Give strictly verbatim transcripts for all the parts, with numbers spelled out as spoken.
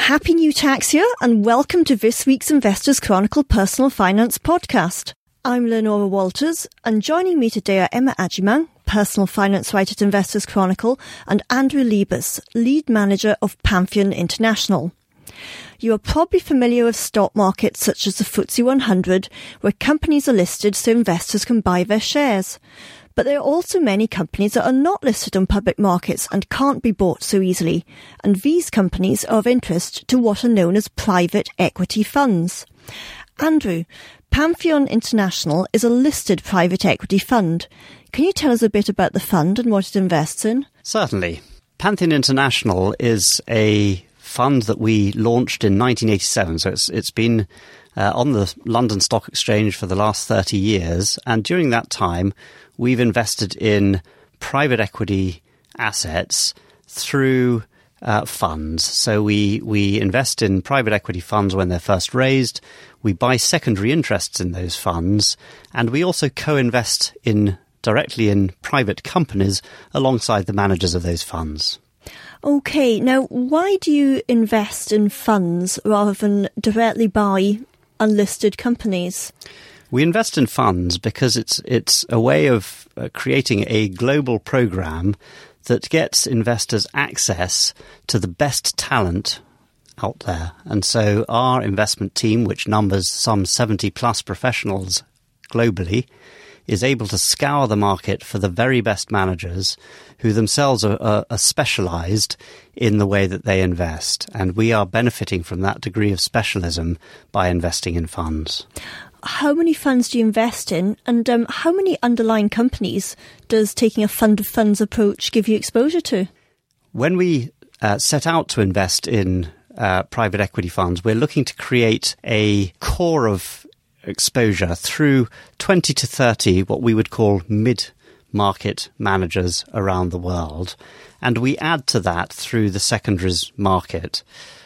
Happy New Tax Year and welcome to this week's Investors Chronicle Personal Finance Podcast. I'm Leonora Walters and joining me today are Emma Agyemang, Personal Finance Writer at Investors Chronicle, and Andrew Liebes, Lead Manager of Pantheon International. You are probably familiar with stock markets such as the F T S E one hundred, where companies are listed so investors can buy their shares. But there are also many companies that are not listed on public markets and can't be bought so easily, and these companies are of interest to what are known as private equity funds. Andrew, Pantheon International is a listed private equity fund. Can you tell us a bit about the fund and what it invests in? Certainly. Pantheon International is a fund that we launched in nineteen eighty-seven, so it's it's been uh, on the London Stock Exchange for the last thirty years, and during that time we've invested in private equity assets through uh, funds. So we, we invest in private equity funds when they're first raised, we buy secondary interests in those funds, and we also co-invest in directly in private companies alongside the managers of those funds. Okay, now why do you invest in funds rather than directly buy unlisted companies? We invest in funds because it's it's a way of uh, creating a global program that gets investors access to the best talent out there. And so our investment team, which numbers some seventy plus professionals globally, is able to scour the market for the very best managers who themselves are, are, are specialised in the way that they invest. And we are benefiting from that degree of specialism by investing in funds. How many funds do you invest in, and um, how many underlying companies does taking a fund of funds approach give you exposure to? When we uh, set out to invest in uh, private equity funds, we're looking to create a core of exposure through twenty to thirty what we would call mid-market managers around the world, and we add to that through the secondaries market.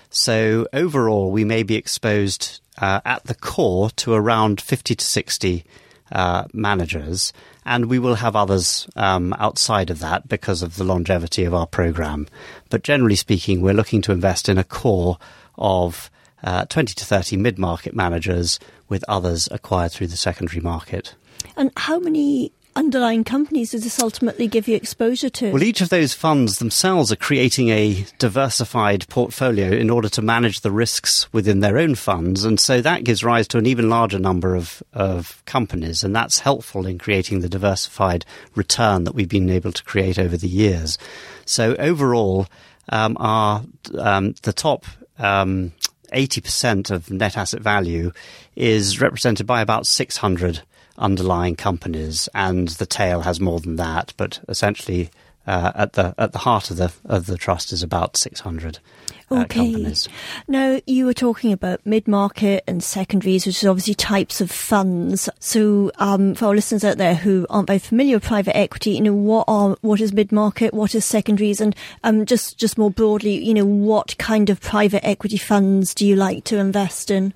So overall, we may be exposed uh, at the core to around fifty to sixty uh, managers, and we will have others um, outside of that because of the longevity of our program. But generally speaking, we're looking to invest in a core of uh, twenty to thirty mid-market managers with others acquired through the secondary market. And how many underlying companies does this ultimately give you exposure to? Well, each of those funds themselves are creating a diversified portfolio in order to manage the risks within their own funds. And so that gives rise to an even larger number of, of companies. And that's helpful in creating the diversified return that we've been able to create over the years. So overall, um, our um, the top um, eighty percent of net asset value is represented by about six hundred underlying companies, and the tail has more than that, but essentially uh, at the at the heart of the of the trust is about six hundred uh, okay. companies. Now, you were talking about mid-market and secondaries, which is obviously types of funds. So um, for our listeners out there who aren't very familiar with private equity, you know, what are what is mid-market, what is secondaries, and um, just, just more broadly, you know, what kind of private equity funds do you like to invest in?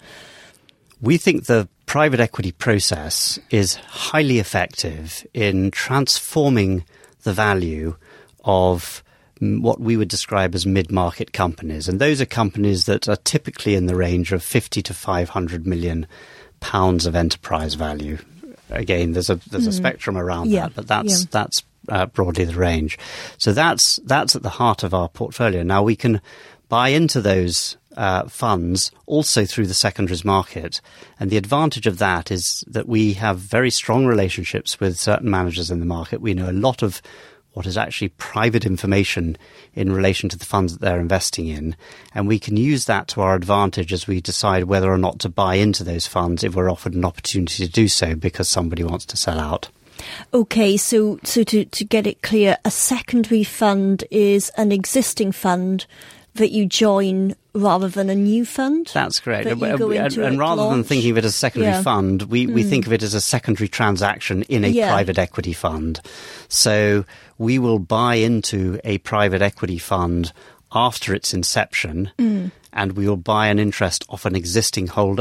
We think the private equity process is highly effective in transforming the value of what we would describe as mid-market companies. And those are companies that are typically in the range of fifty to five hundred million pounds of enterprise value. Again, there's a there's mm. a spectrum around yeah. that, but that's yeah. that's uh, broadly the range. So that's that's at the heart of our portfolio. Now we can buy into those Uh, funds also through the secondaries market. And the advantage of that is that we have very strong relationships with certain managers in the market. We know a lot of what is actually private information in relation to the funds that they're investing in. And we can use that to our advantage as we decide whether or not to buy into those funds if we're offered an opportunity to do so because somebody wants to sell out. Okay, so so to, to get it clear, a secondary fund is an existing fund that you join rather than a new fund? That's correct. And, and rather launch. than thinking of it as a secondary yeah. fund, we, mm. we think of it as a secondary transaction in a yeah. private equity fund. So we will buy into a private equity fund after its inception, mm. and we will buy an interest off an existing holder.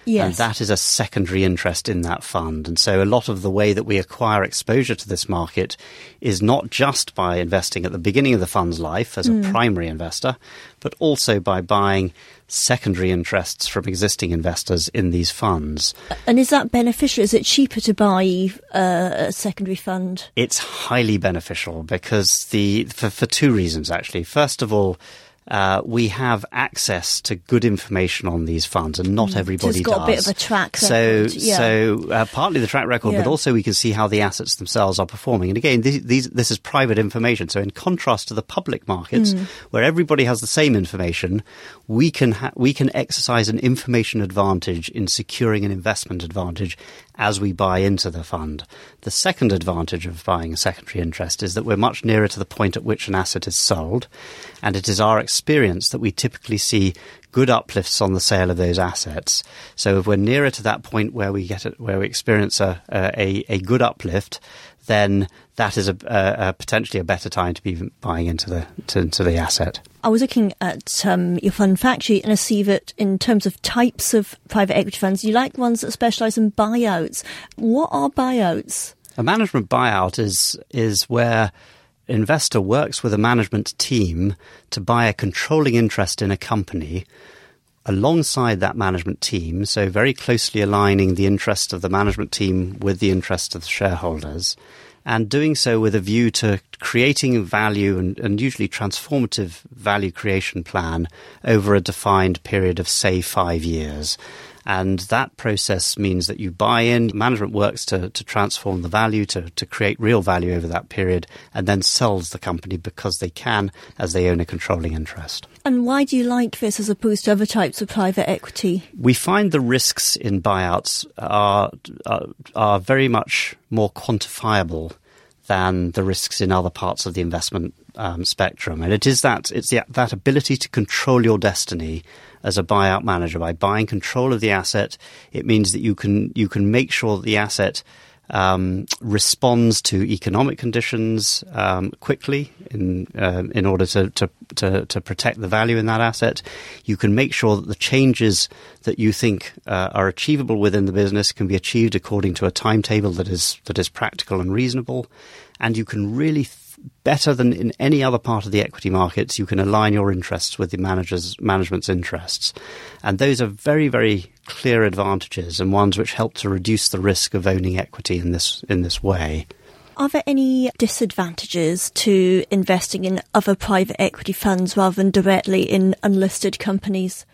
Yes. And that is a secondary interest in that fund. And so a lot of the way that we acquire exposure to this market is not just by investing at the beginning of the fund's life as a mm. primary investor, but also by buying secondary interests from existing investors in these funds. And is that beneficial? Is it cheaper to buy uh, a secondary fund? It's highly beneficial because the for, for two reasons, actually. First of all, Uh, we have access to good information on these funds, and not everybody so it's got does. a bit of a track record. So, yeah. so uh, partly the track record, yeah. but also we can see how the assets themselves are performing. And again, these, these, this is private information. So in contrast to the public markets, mm. where everybody has the same information, we can ha- we can exercise an information advantage in securing an investment advantage as we buy into the fund. The second advantage of buying a secondary interest is that we're much nearer to the point at which an asset is sold, and it is our experience that we typically see good uplifts on the sale of those assets. So if we're nearer to that point where we get it, where we experience a, a, a good uplift, then that is a, a, a potentially a better time to be buying into the to, into the asset. I was looking at um, your fund fact sheet, and I see that in terms of types of private equity funds, you like ones that specialise in buyouts. What are buyouts? A management buyout is is where an investor works with a management team to buy a controlling interest in a company alongside that management team, so very closely aligning the interest of the management team with the interest of the shareholders, and doing so with a view to creating value and, and usually transformative value creation plan over a defined period of, say, five years. And that process means that you buy in, management works to, to transform the value, to, to create real value over that period, and then sells the company because they can, as they own a controlling interest. And why do you like this as opposed to other types of private equity? We find the risks in buyouts are, are, are very much more quantifiable than the risks in other parts of the investment um, spectrum. And it is that, it's the, that ability to control your destiny as a buyout manager. By buying control of the asset, it means that you can you can make sure that the asset um, responds to economic conditions um, quickly in uh, in order to, to, to, to protect the value in that asset. You can make sure that the changes that you think uh, are achievable within the business can be achieved according to a timetable that is that is practical and reasonable. And you can really th- better than in any other part of the equity markets, you can align your interests with the manager's management's interests. And those are very, very clear advantages, and ones which help to reduce the risk of owning equity in this in this way. Are there any disadvantages to investing in other private equity funds rather than directly in unlisted companies?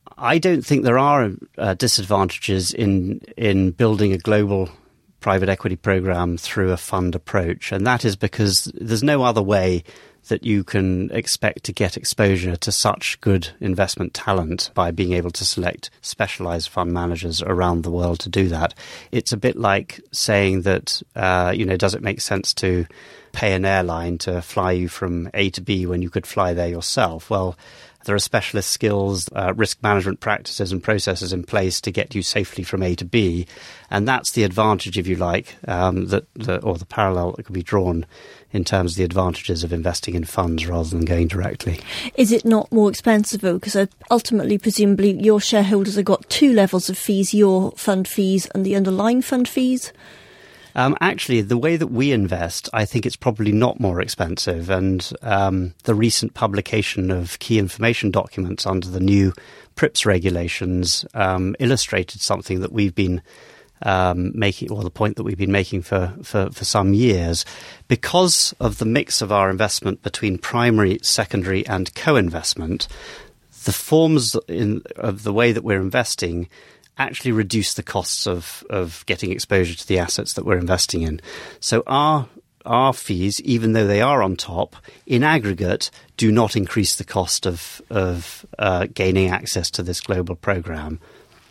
I don't think there are uh, disadvantages in in building a global private equity program through a fund approach. And that is because there's no other way that you can expect to get exposure to such good investment talent by being able to select specialized fund managers around the world to do that. It's a bit like saying that, uh, you know, does it make sense to pay an airline to fly you from A to B when you could fly there yourself? Well, there are specialist skills, uh, risk management practices and processes in place to get you safely from A to B. And that's the advantage, if you like, um, that the, or the parallel that can be drawn in terms of the advantages of investing in funds rather than going directly. Is it not more expensive, though? Because ultimately, presumably, your shareholders have got two levels of fees, your fund fees and the underlying fund fees. Um, actually, the way that we invest, I think it's probably not more expensive. And um, the recent publication of key information documents under the new PRIIPs regulations um, illustrated something that we've been um, making, or the point that we've been making for, for, for some years. Because of the mix of our investment between primary, secondary and co-investment, the forms in, of the way that we're investing actually reduce the costs of, of getting exposure to the assets that we're investing in. So our our fees, even though they are on top, in aggregate, do not increase the cost of, of uh, gaining access to this global program.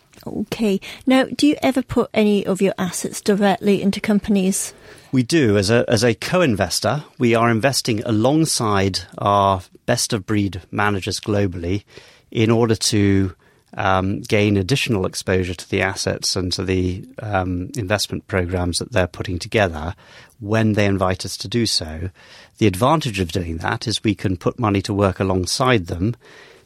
Okay. Now, do you ever put any of your assets directly into companies? We do. As a as a co-investor, we are investing alongside our best-of-breed managers globally in order to Um, gain additional exposure to the assets and to the um, investment programs that they're putting together when they invite us to do so. The advantage of doing that is we can put money to work alongside them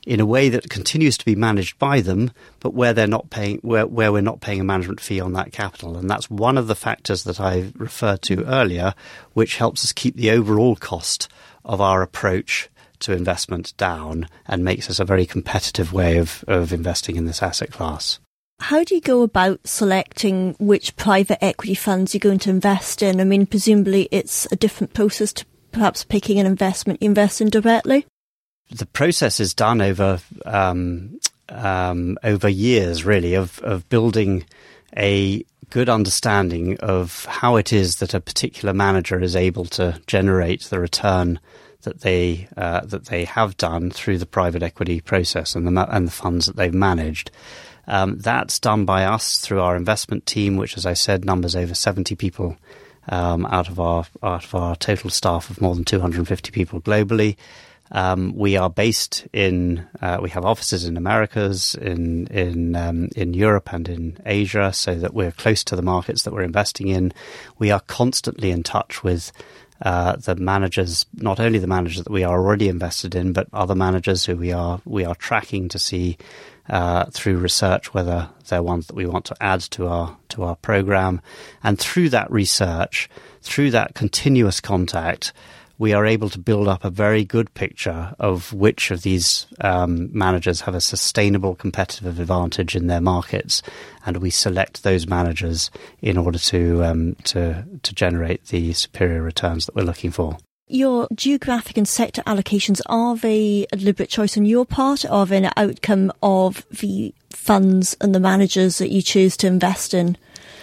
in a way that continues to be managed by them, but where they're not paying, where, where we're not paying a management fee on that capital. And that's one of the factors that I referred to earlier, which helps us keep the overall cost of our approach to investment down and makes us a very competitive way of, of investing in this asset class. How do you go about selecting which private equity funds you're going to invest in? I mean, presumably it's a different process to perhaps picking an investment you invest in directly. The process is done over um, um, over years, really, of, of building a good understanding of how it is that a particular manager is able to generate the return that they uh, that they have done through the private equity process and the and the funds that they've managed. Um, that's done by us through our investment team, which, as I said, numbers over seventy people um, out of our out of our total staff of more than two hundred fifty people globally. Um, we are based in, uh, we have offices in Americas, in in um, in Europe and in Asia, so that we're close to the markets that we're investing in. We are constantly in touch with uh, the managers, not only the managers that we are already invested in, but other managers who we are we are tracking to see uh, through research whether they're ones that we want to add to our to our program. And through that research, through that continuous contact, we are able to build up a very good picture of which of these um, managers have a sustainable competitive advantage in their markets, and we select those managers in order to um, to to generate the superior returns that we're looking for. Your geographic and sector allocations, are they a deliberate choice on your part, or are they an outcome of the funds and the managers that you choose to invest in?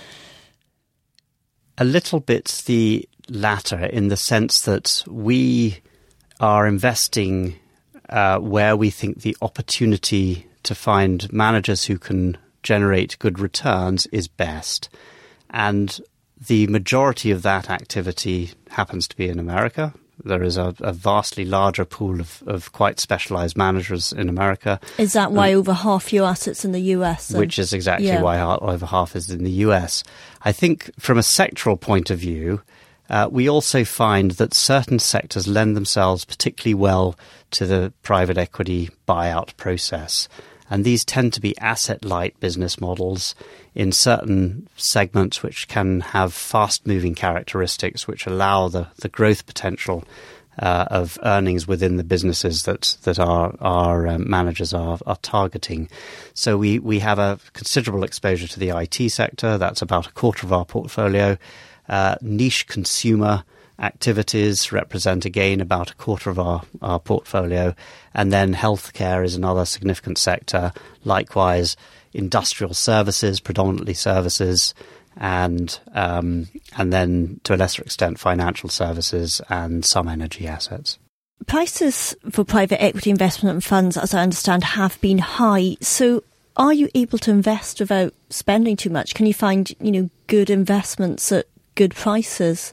A little bit the latter, in the sense that we are investing uh, where we think the opportunity to find managers who can generate good returns is best. And the majority of that activity happens to be in America. There is a, a vastly larger pool of, of quite specialised managers in America. Is that why um, over half your assets in the U S? Then? Which is exactly yeah. why over half is in the U S. I think from a sectoral point of view, Uh, we also find that certain sectors lend themselves particularly well to the private equity buyout process. And these tend to be asset-light business models in certain segments which can have fast-moving characteristics which allow the, the growth potential uh, of earnings within the businesses that, that our, our um, managers are, are targeting. So we, we have a considerable exposure to the I T sector. That's about a quarter of our portfolio. Uh, niche consumer activities represent, again, about a quarter of our, our portfolio. And then healthcare is another significant sector. Likewise, industrial services, predominantly services, and um, and then, to a lesser extent, financial services and some energy assets. Prices for private equity investment funds, as I understand, have been high. So are you able to invest without spending too much? Can you find, you know, good investments at good prices?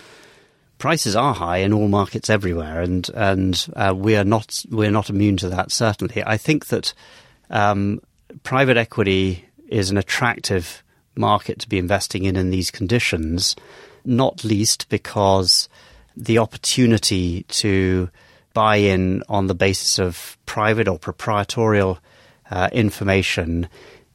Prices are high in all markets everywhere, and and uh, we are not we're not immune to that. Certainly, I think that um, private equity is an attractive market to be investing in in these conditions, not least because the opportunity to buy in on the basis of private or proprietorial uh, information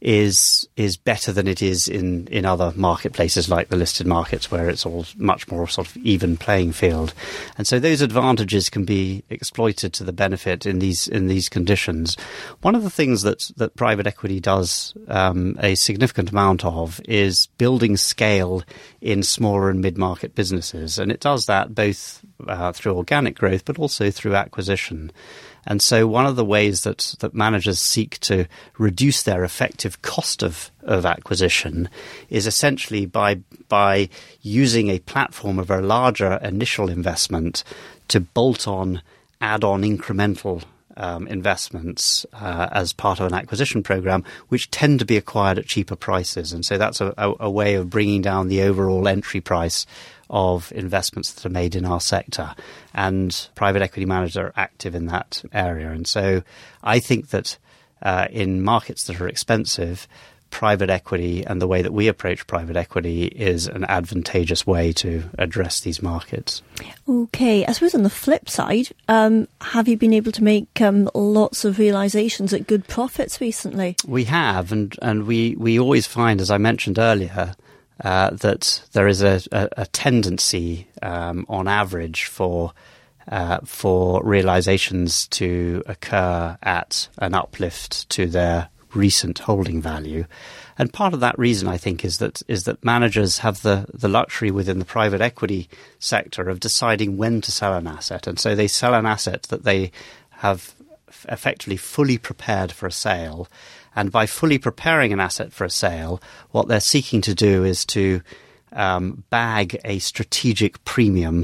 is is better than it is in, in other marketplaces like the listed markets, where it's all much more sort of even playing field. And so those advantages can be exploited to the benefit in these in these conditions. One of the things that, that private equity does um, a significant amount of is building scale in smaller and mid-market businesses. And it does that both uh, through organic growth, but also through acquisition. And so one of the ways that, that managers seek to reduce their effective cost of, of acquisition is essentially by by using a platform of a larger initial investment to bolt on, add on incremental um, investments uh, as part of an acquisition program, which tend to be acquired at cheaper prices. And so that's a, a, a way of bringing down the overall entry price of investments that are made in our sector, and private equity managers are active in that area. And so I think that uh, in markets that are expensive, private equity and the way that we approach private equity is an advantageous way to address these markets. Okay, I suppose on the flip side, um, have you been able to make um, lots of realisations at good profits recently? We have, and, and we, we always find, as I mentioned earlier, uh, that there is a, a, a tendency um, on average for uh, for realisations to occur at an uplift to their recent holding value. And part of that reason, I think, is that is that managers have the, the luxury within the private equity sector of deciding when to sell an asset. And so they sell an asset that they have effectively fully prepared for a sale. And by fully preparing an asset for a sale, what they're seeking to do is to um, bag a strategic premium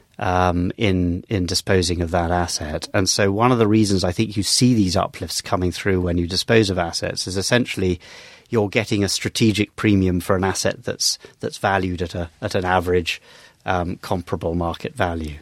Um, in in disposing of that asset. And so one of the reasons I think you see these uplifts coming through when you dispose of assets is essentially you're getting a strategic premium for an asset that's that's valued at a at an average um, comparable market value.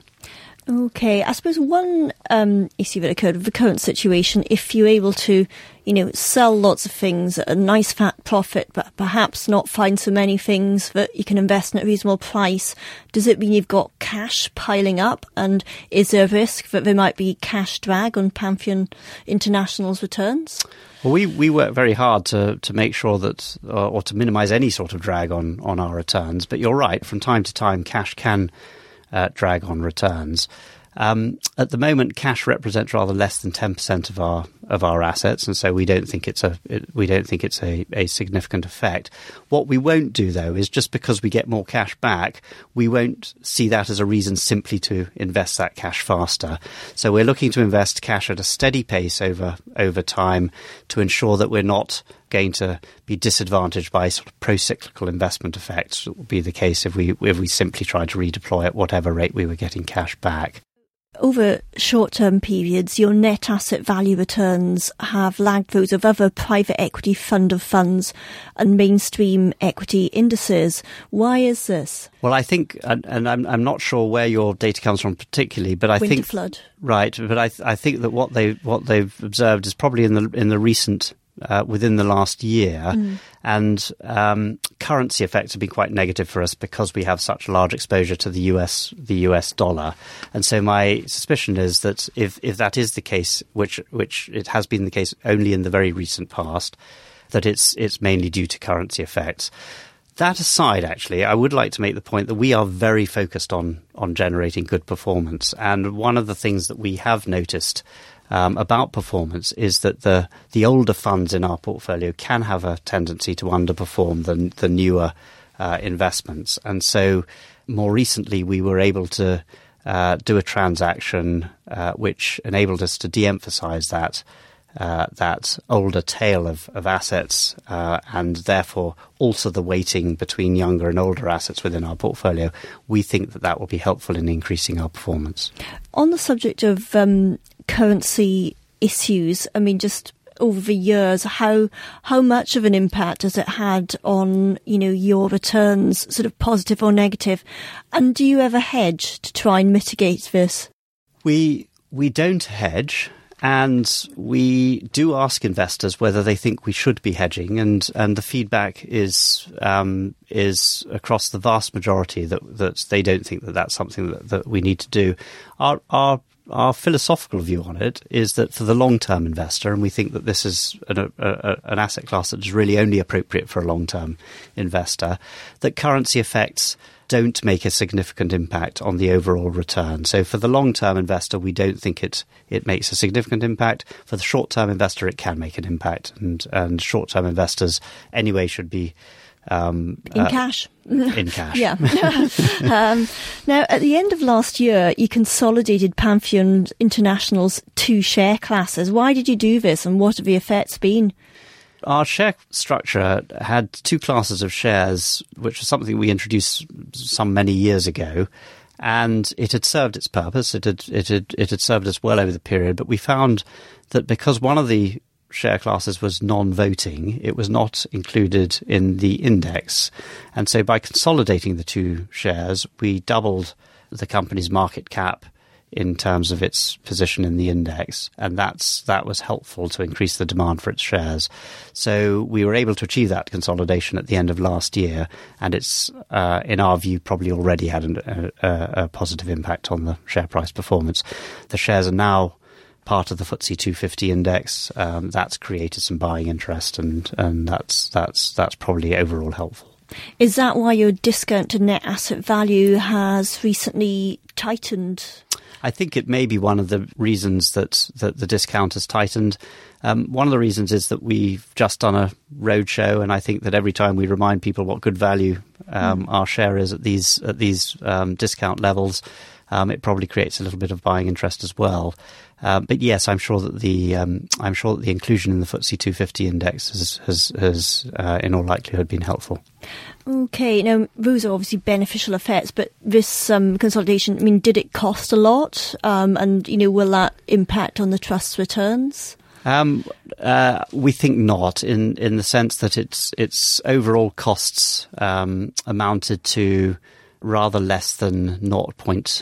Okay, I suppose one um, issue that occurred with the current situation, if you're able to, you know, sell lots of things at a nice fat profit, but perhaps not find so many things that you can invest at a reasonable price, does it mean you've got cash piling up? And is there a risk that there might be cash drag on Pantheon International's returns? Well, we, we work very hard to, to make sure that, uh, or to minimise any sort of drag on, on our returns. But you're right, from time to time, cash can Uh, drag on returns. Um, at the moment, cash represents rather less than ten percent of our of our assets, and so we don't think it's a it, we don't think it's a, a significant effect. What we won't do, though, is just because we get more cash back, we won't see that as a reason simply to invest that cash faster. So we're looking to invest cash at a steady pace over over time to ensure that we're not going to be disadvantaged by sort of pro-cyclical investment effects. It would be the case if we if we simply tried to redeploy at whatever rate we were getting cash back. Over short-term periods, your net asset value returns have lagged those of other private equity fund of funds and mainstream equity indices. Why is this? Well, I think, and, and I'm I'm not sure where your data comes from particularly, but I think Winterflood. Right, but I I think that what they what they've observed is probably in the in the recent. Uh, within the last year, mm. and um, currency effects have been quite negative for us because we have such a large exposure to the U S the U S dollar. And so my suspicion is that if if that is the case, which which it has been the case only in the very recent past, that it's it's mainly due to currency effects. That aside, actually, I would like to make the point that we are very focused on on generating good performance, and one of the things that we have noticed Um, about performance is that the the older funds in our portfolio can have a tendency to underperform the, the newer uh, investments. And so more recently we were able to uh, do a transaction uh, which enabled us to de-emphasize that uh, that older tail of, of assets uh, and therefore also the weighting between younger and older assets within our portfolio. We think that that will be helpful in increasing our performance. On the subject of um currency issues, I mean, just over the years, how how much of an impact has it had on, you know, your returns, sort of positive or negative? And do you ever hedge to try and mitigate this? We we don't hedge, and we do ask investors whether they think we should be hedging, and, and the feedback is um, is across the vast majority that that they don't think that that's something that, that we need to do. Our our Our philosophical view on it is that for the long-term investor, and we think that this is an, a, a, an asset class that is really only appropriate for a long-term investor, that currency effects don't make a significant impact on the overall return. So for the long-term investor, we don't think it it makes a significant impact. For the short-term investor, it can make an impact, and, and short-term investors anyway should be Um, in uh, cash. In cash. Yeah. um, now, at the end of last year, you consolidated Pantheon International's two share classes. Why did you do this, and what have the effects been? Our share structure had two classes of shares, which was something we introduced some many years ago, and it had served its purpose. It had it had it had served us well over the period. But we found that because one of the share classes was non-voting, it was not included in the index. And so by consolidating the two shares, we doubled the company's market cap in terms of its position in the index, and that's that was helpful to increase the demand for its shares. So we were able to achieve that consolidation at the end of last year, and it's, uh, in our view, probably already had an, a, a positive impact on the share price performance. The shares are now part of the F T S E two fifty index. Um, that's created some buying interest, and, and that's that's that's probably overall helpful. Is that why your discount to net asset value has recently tightened? I think it may be one of the reasons that, that the discount has tightened. Um, one of the reasons is that we've just done a roadshow, and I think that every time we remind people what good value um, mm. our share is at these at these um, discount levels, um, it probably creates a little bit of buying interest as well. Uh, but yes, I'm sure that the um, I'm sure that the inclusion in the F T S E two fifty index has has, has uh, in all likelihood been helpful. Okay, now those are obviously beneficial effects, but this um, consolidation, I mean, did it cost a lot? Um, and you know, will that impact on the trust's returns? Um, uh, we think not, in in the sense that its its overall costs um, amounted to rather less than zero point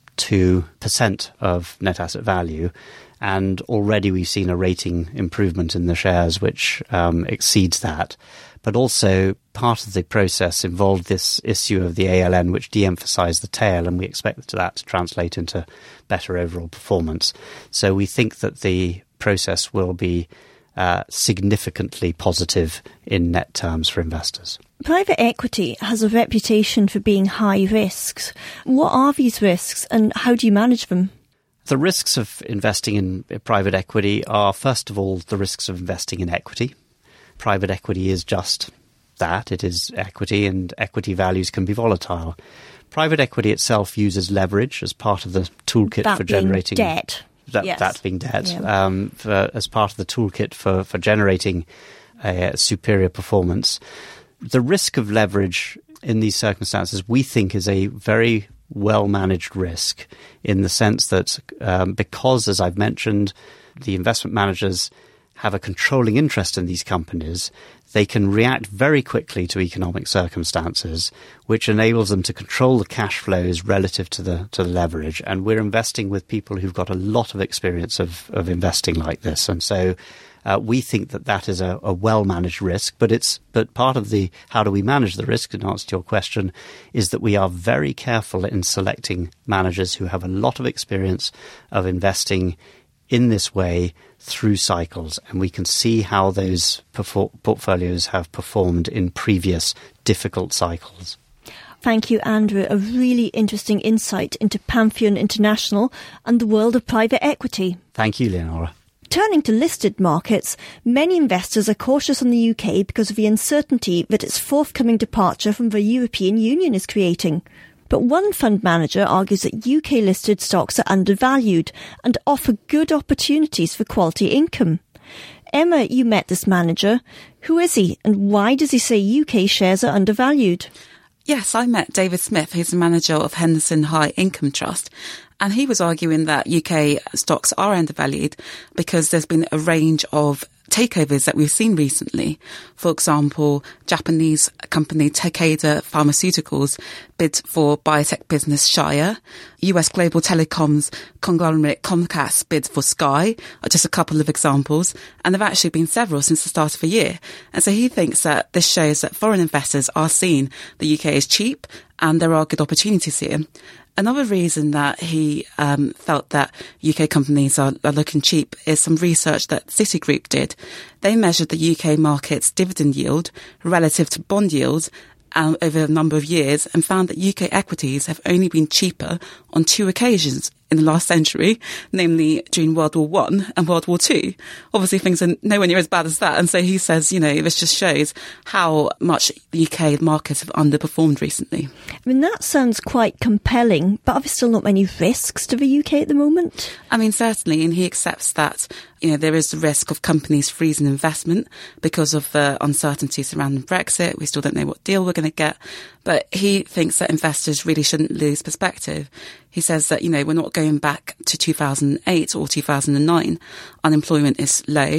two percent of net asset value, and already we've seen a rating improvement in the shares which um, exceeds that. But also part of the process involved this issue of the A L N, which de-emphasised the tail, and we expect that to translate into better overall performance. So we think that the process will be uh, significantly positive in net terms for investors. Private equity has a reputation for being high risks. What are these risks, and how do you manage them? The risks of investing in private equity are, first of all, the risks of investing in equity. Private equity is just that. It is equity, and equity values can be volatile. Private equity itself uses leverage as part of the toolkit that for generating debt. That, yes. that being debt, yeah. um, for, as part of the toolkit for, for generating a, a superior performance. The risk of leverage in these circumstances, we think, is a very well-managed risk, in the sense that um, because, as I've mentioned, the investment managers have a controlling interest in these companies, they can react very quickly to economic circumstances, which enables them to control the cash flows relative to the to the leverage. And we're investing with people who've got a lot of experience of, of investing like this. And so uh, we think that that is a, a well-managed risk. But it's but part of the how do we manage the risk, in answer to your question, is that we are very careful in selecting managers who have a lot of experience of investing in this way through cycles, and we can see how those perfor- portfolios have performed in previous difficult cycles. Thank you, Andrew. A really interesting insight into Pantheon International and the world of private equity. Thank you, Leonora. Turning to listed markets, many investors are cautious on the U K because of the uncertainty that its forthcoming departure from the European Union is creating. But one fund manager argues that U K-listed stocks are undervalued and offer good opportunities for quality income. Emma, you met this manager. Who is he, and why does he say U K shares are undervalued? Yes, I met David Smith, who's the manager of Henderson High Income Trust, and he was arguing that U K stocks are undervalued because there's been a range of takeovers that we've seen recently. For example, Japanese company Takeda Pharmaceuticals bid for biotech business Shire. U S global telecoms conglomerate Comcast bid for Sky are just a couple of examples, and there have actually been several since the start of the year. And so he thinks that this shows that foreign investors are seeing the U K is cheap and there are good opportunities here. Another reason that he um, felt that U K companies are, are looking cheap is some research that Citigroup did. They measured the U K market's dividend yield relative to bond yields um, over a number of years and found that U K equities have only been cheaper on two occasions in the last century, namely during World War One and World War Two. Obviously, things are nowhere near as bad as that. And so he says, you know, this just shows how much the U K markets have underperformed recently. I mean, that sounds quite compelling, but are there still not many risks to the U K at the moment? I mean, certainly, and he accepts that, you know, there is the risk of companies freezing investment because of the uncertainty surrounding Brexit. We still don't know what deal we're going to get. But he thinks that investors really shouldn't lose perspective. He says that, you know, we're not going back to two thousand eight or two thousand nine. Unemployment is low.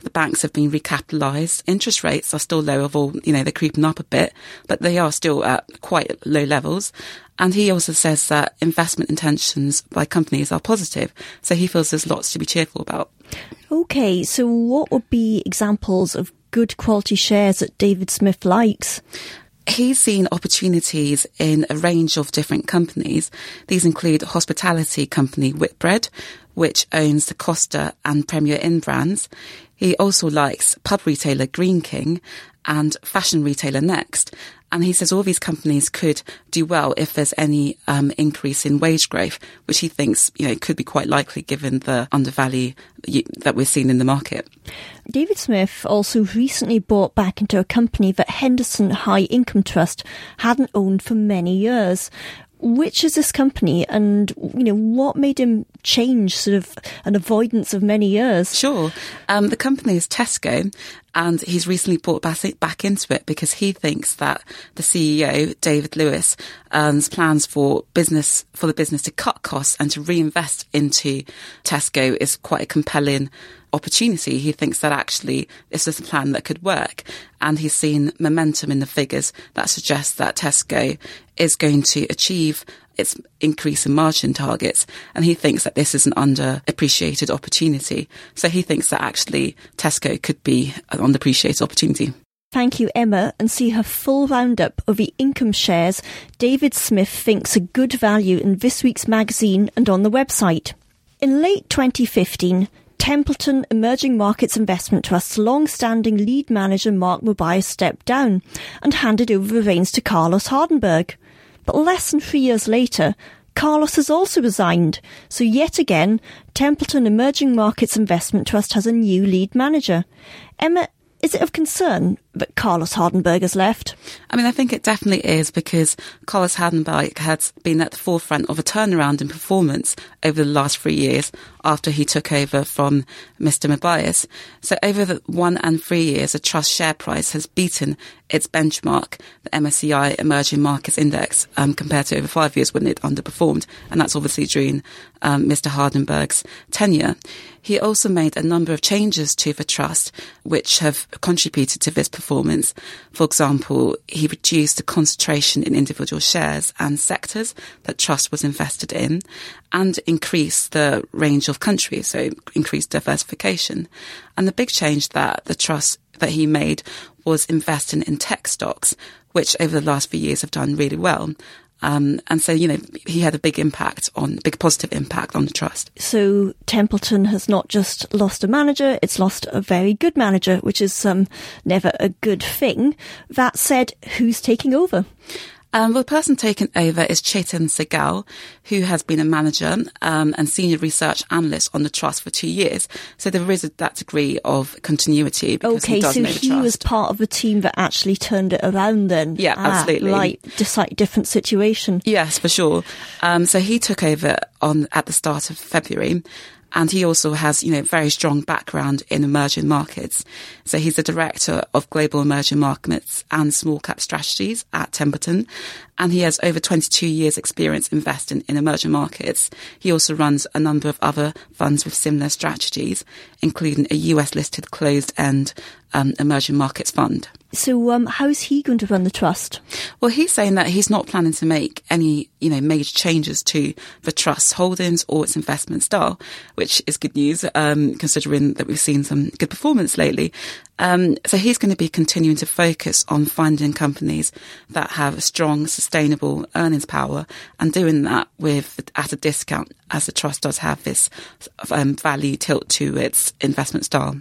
the banks have been recapitalised. Interest rates are still low, although, you know, they're creeping up a bit, but they are still at quite low levels. And he also says that investment intentions by companies are positive. So he feels there's lots to be cheerful about. Okay, so what would be examples of good quality shares that David Smith likes? He's seen opportunities in a range of different companies. These include hospitality company Whitbread, which owns the Costa and Premier Inn brands. He also likes pub retailer Greene King and fashion retailer Next. And he says all these companies could do well if there's any um, increase in wage growth, which he thinks, you know, could be quite likely given the undervalue that we're seeing in the market. David Smith also recently bought back into a company that Henderson High Income Trust hadn't owned for many years. Which is this company, and, you know, what made him change sort of an avoidance of many years? Sure. Um, the company is Tesco, and he's recently bought back into it because he thinks that the C E O, David Lewis, um, plans for business for the business to cut costs and to reinvest into Tesco is quite a compelling opportunity. He thinks that actually this is a plan that could work, and he's seen momentum in the figures that suggests that Tesco is going to achieve its increase in margin targets, and he thinks that this is an underappreciated opportunity. So he thinks that actually Tesco could be an underappreciated opportunity. Thank you, Emma, and see her full roundup of the income shares David Smith thinks are good value in this week's magazine and on the website. In late twenty fifteen, Templeton Emerging Markets Investment Trust's long-standing lead manager Mark Mobius stepped down and handed over the reins to Carlos Hardenberg. But less than three years later, Carlos has also resigned. So yet again, Templeton Emerging Markets Investment Trust has a new lead manager. Emma, is it of concern that Carlos Hardenberg has left? I mean, I think it definitely is, because Carlos Hardenberg has been at the forefront of a turnaround in performance over the last three years after he took over from Mister Mobius. So over the one and three years, the trust share price has beaten its benchmark, the M S C I Emerging Markets Index, um, compared to over five years when it underperformed. And that's obviously during um, Mister Hardenberg's tenure. He also made a number of changes to the trust which have contributed to this performance. For example, he reduced the concentration in individual shares and sectors that trust was invested in, and increased the range of countries, so increased diversification. And the big change that the trust that he made was investing in tech stocks, which over the last few years have done really well. Um, and so, you know, he had a big impact on, big positive impact on the trust. So Templeton has not just lost a manager, it's lost a very good manager, which is um, never a good thing. That said, who's taking over? Um, well, the person taken over is Chetan Sehgal, who has been a manager um, and senior research analyst on the trust for two years. So there is a, that degree of continuity. Because okay, he does so know the he trust. was part of the team that actually turned it around then. Yeah, ah, absolutely. Like, just different situation. Yes, for sure. Um, so he took over on at the start of February. And he also has, you know, very strong background in emerging markets. So he's the director of global emerging markets and small cap strategies at Templeton. And he has over twenty-two years experience investing in emerging markets. He also runs a number of other funds with similar strategies, including a U S listed closed end um, emerging markets fund. So um, how's he going to run the trust? Well, he's saying that he's not planning to make any, you know, major changes to the trust's holdings or its investment style, which is good news, um, considering that we've seen some good performance lately. Um, so he's going to be continuing to focus on finding companies that have a strong, sustainable earnings power, and doing that with at a discount, as the trust does have this um, value tilt to its investment style.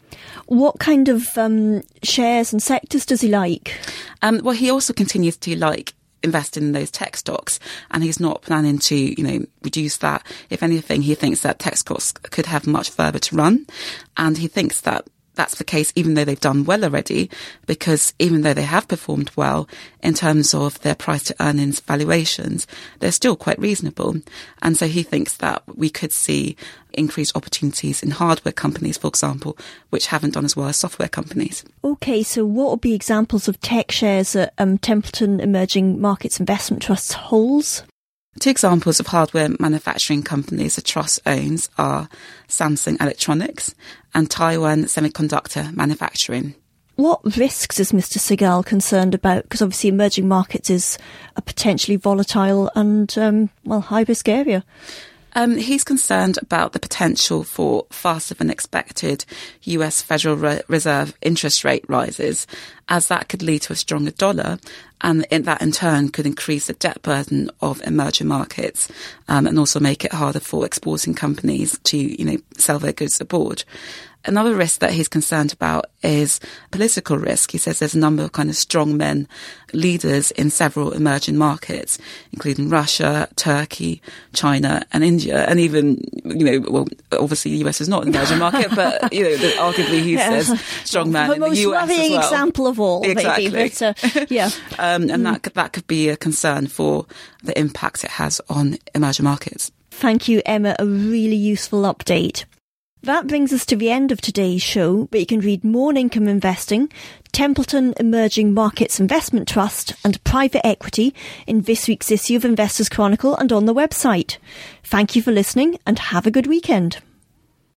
What kind of um, shares and sectors does he like? Um, well, he also continues to like investing in those tech stocks, and he's not planning to, you know, reduce that. If anything, he thinks that tech stocks could have much further to run, and he thinks that that's the case even though they've done well already, because even though they have performed well in terms of their price to earnings valuations, they're still quite reasonable. And so he thinks that we could see increased opportunities in hardware companies, for example, which haven't done as well as software companies. Okay, so what would be examples of tech shares that um, Templeton Emerging Markets Investment Trust holds? Two examples of hardware manufacturing companies the trust owns are Samsung Electronics and Taiwan semiconductor manufacturing. What risks is Mister Segal concerned about? Because obviously emerging markets is a potentially volatile and, um, well, high-risk area. Um, he's concerned about the potential for faster than expected U S Federal Re- Reserve interest rate rises, as that could lead to a stronger dollar, and in that in turn could increase the debt burden of emerging markets, um, and also make it harder for exporting companies to, you know, sell their goods abroad. Another risk that he's concerned about is political risk. He says there's a number of kind of strong men leaders in several emerging markets, including Russia, Turkey, China and India. And even, you know, well, obviously the U S is not an emerging market, but, you know, arguably he yeah. says strong man the in the U S as well. The most worrying example of all, exactly. maybe. But, uh, yeah. um, and mm. that could, that could be a concern for the impact it has on emerging markets. Thank you, Emma. A really useful update. That brings us to the end of today's show, but you can read more on income investing, Templeton Emerging Markets Investment Trust and private equity in this week's issue of Investors Chronicle and on the website. Thank you for listening and have a good weekend.